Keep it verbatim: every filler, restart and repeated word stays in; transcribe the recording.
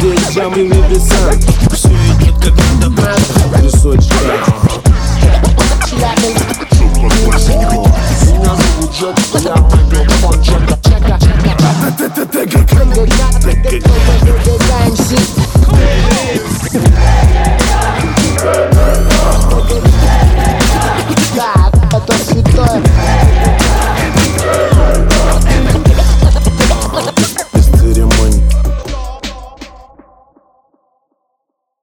здесь джамы вибисан. Все идет как надо. Песочка. Меня зовут Джек, я микрофон Джека. Чека, чека.